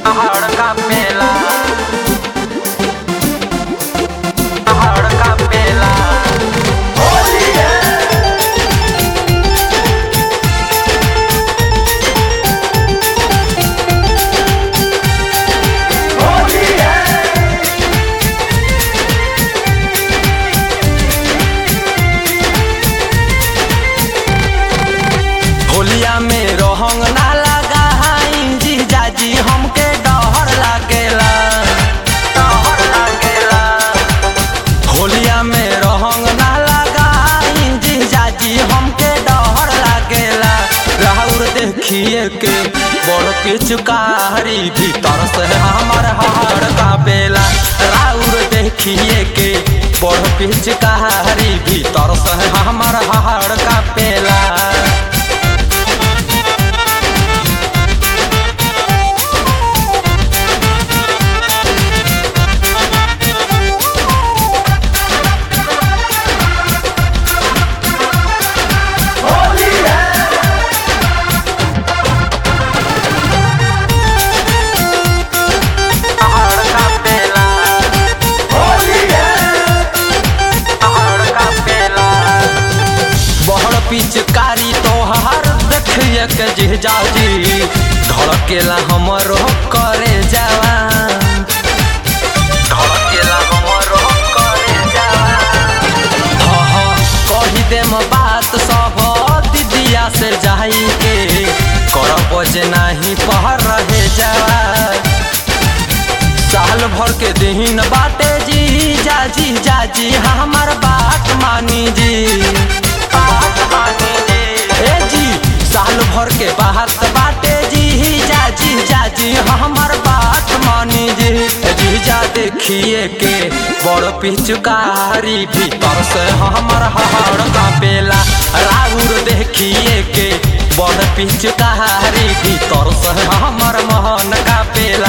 पहाड़ का पेला, पहाड़ का पेला। होली है, होली है। होलिया में रोहंग ना लगा जीजाजी हमके डहर लागेला, डहर लागेला। होलिया में रोहंग ना लगा जीजाजी हमके डहर लागेला। राउर देखिए के बड़ पिचकारी भीतर से हमर हाड़ का बेला। राउर देखिए के बड़ पिचकारी भीतर से हमर हाड़ का पेला। पिचकारी तोहार देखिए के जीजाजी धड़केला हमरो करे जावा, धड़केला हमरो करे जावा। हाँ हाँ कही देम बात सब दीदिया से जाई के करब जे नहीं पहर रहे जावा। साल भर के दिन बाटे जीजाजी जाजी हमार बात मानी जी, ए जी साल भर के बात बाटे जीजाजी जाजी हमार बात मानी जी। जीजा देखिए के बड़ पिचकारी भीतर से हमार हाड़ का पेला। राउर देखिए के बड़ पिचकारी भीतर से हमार मोहन का पेला।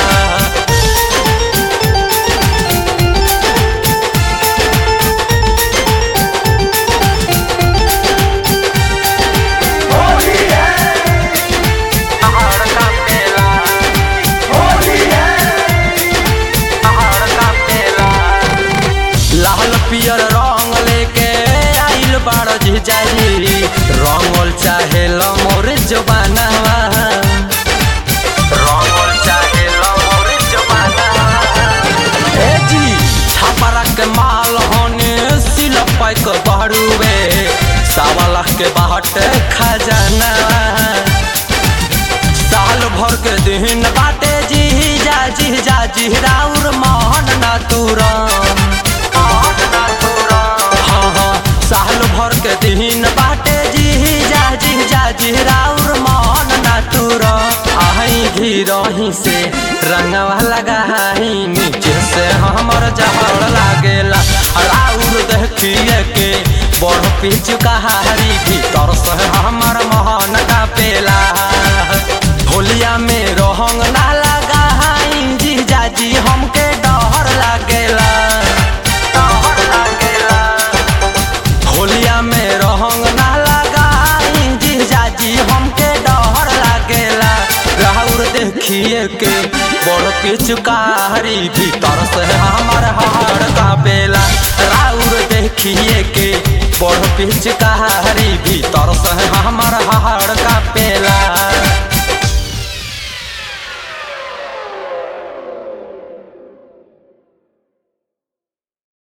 लाल पियर रंग लेके आइल बाड़ जीजाजी रंगल चाहे मोर जवानवा, रंगल चाहे मोर जवानवा। ए जी छापरा के माल होने सिल पैक बहरुवे 1.25 लाख के बाट खजाना। साल भर के दिन बाटे जीजाजी जाजी राउर मोहन ना तुरम, हाँ हाँ साल भर के दिन बाटे जीजाजी जाजी राउर मोहन ना तुरम। आई घिरही से रंगवा लगाही नीचे से हमर जहर लागेला। राउर देखिए के बड़ पिचकारी भीतर से हमर मोहन का पेला। होलिया में रोहंग ना लगा जीजाजी हमके डहर लागेला, डहर लागेला। होलिया में रोहंग ना लगा जीजाजी हमके डहर लागेला। राउर देखिए के बड़ पिचकारी भीतर से हमार हाड़ का बेला। राउर देखिए के बड़ पिचकारी भीतर से हमार हाड़ का पेला।